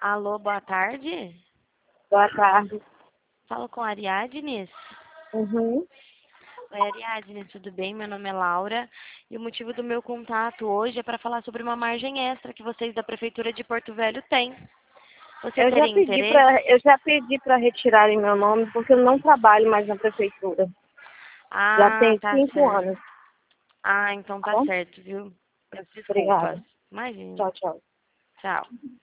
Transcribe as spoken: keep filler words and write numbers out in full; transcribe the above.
Alô, boa tarde. Boa tarde. Falo com a Ariadnes. Uhum. Oi, Ariadnes, tudo bem? Meu nome é Laura e o motivo do meu contato hoje é para falar sobre uma margem extra que vocês da Prefeitura de Porto Velho têm. Você Eu já teria pedi interesse? para eu já pedi para retirarem meu nome porque eu não trabalho mais na prefeitura. Já Ah, tem tá cinco certo. anos. Ah, então Tá tá bom? certo, viu? Peço Obrigada. desculpas. Imagina. Tchau, tchau. Tchau.